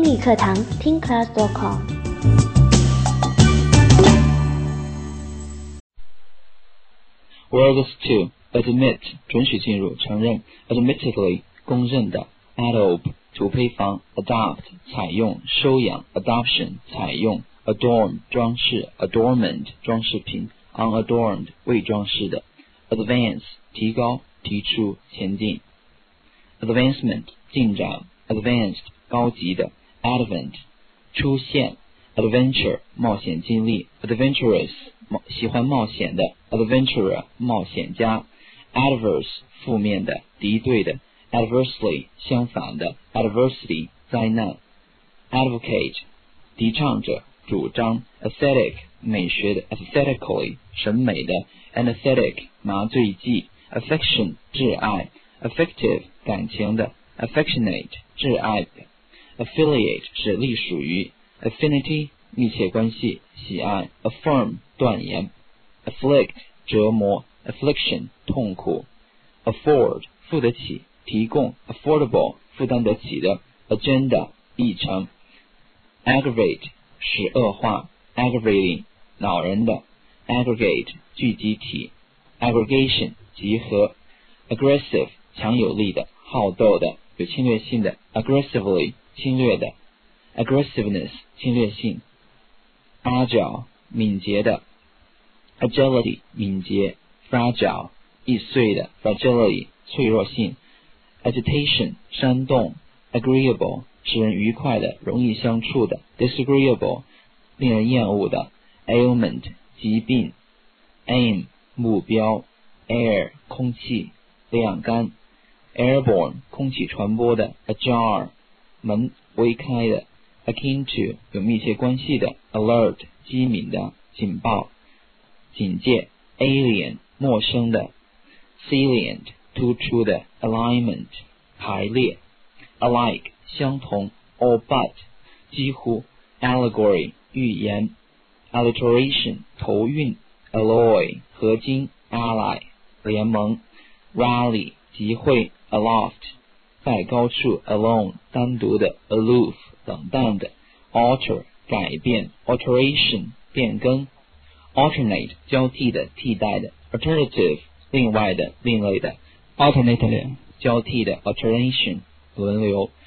语课堂听 class.com。 Words to admit 准许进入承认 admittedly 公认的 adobe 主配方 adopt 采用收养 adoption 采用 adorn 装饰 adornment 装饰品 unadorned 未装饰的 advance 提高提出前进 advancement 进展 advanced 高级的 advent 出现 adventure 冒险经历 adventurous 喜欢冒险的 adventurer 冒险家 adverse 负面的敌对的 adversely 相反的 adversity 灾难 advocate 提倡者主张 aesthetic 美学的 aesthetically 审美的 anesthetic 麻醉剂 affection 挚爱 affective 感情的 affectionate 挚爱的 affiliate 是隶属于 affinity 密切关系喜爱 affirm 断言 afflict 折磨 affliction 痛苦 afford 付得起提供 affordable 负担得起的 agenda 议程 aggravate 使恶化 aggravating 恼人的 aggregate 聚集体 aggregation 集合 aggressive 强有力的好斗的有侵略性的 aggressively 侵略的 aggressiveness 侵略性 agile 敏捷的 agility 敏捷 fragile 易碎的 fragility 脆弱性 agitation 煽动 agreeable 使人愉快的容易相处的 disagreeable 令人厌恶的 ailment 疾病 aim 目标 air 空气晾干 airborne 空气传播的 ajar 门微开的 akin to 有密切关系的 alert 机敏的警报警戒 alien 陌生的 salient 突出的 alignment 排列 alike 相同 all but 几乎 allegory 寓言 alliteration 头韵 alloy 合金 ally 联盟 rally 集会 aloft 在高处 alone 单独的 aloof 冷淡的 alter 改变 alteration 变更 alternate 交替的替代的 alternative 另外的另类的 alternately 交替的 alternation 轮流